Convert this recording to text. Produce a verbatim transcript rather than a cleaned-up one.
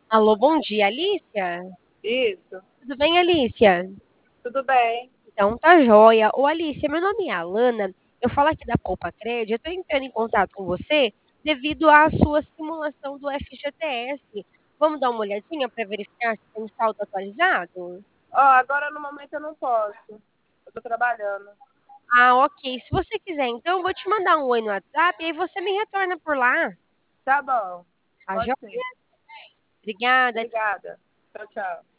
Alô, bom dia, Alicia? Isso, Tudo bem, Alicia? tudo bem. Então tá joia. Ô, Alicia, meu nome é Alana. Eu falo aqui da Poupa Crédito. Eu estou entrando em contato com você devido à sua simulação do F G T S. Vamos dar uma olhadinha para verificar se tem saldo atualizado? Ó, agora no momento eu não posso. Eu tô trabalhando. Ah, ok. Se você quiser, então eu vou te mandar um oi no WhatsApp e aí você me retorna por lá. Tá bom, Tá pode joia? ser. Obrigada. Obrigada. Tchau, tchau.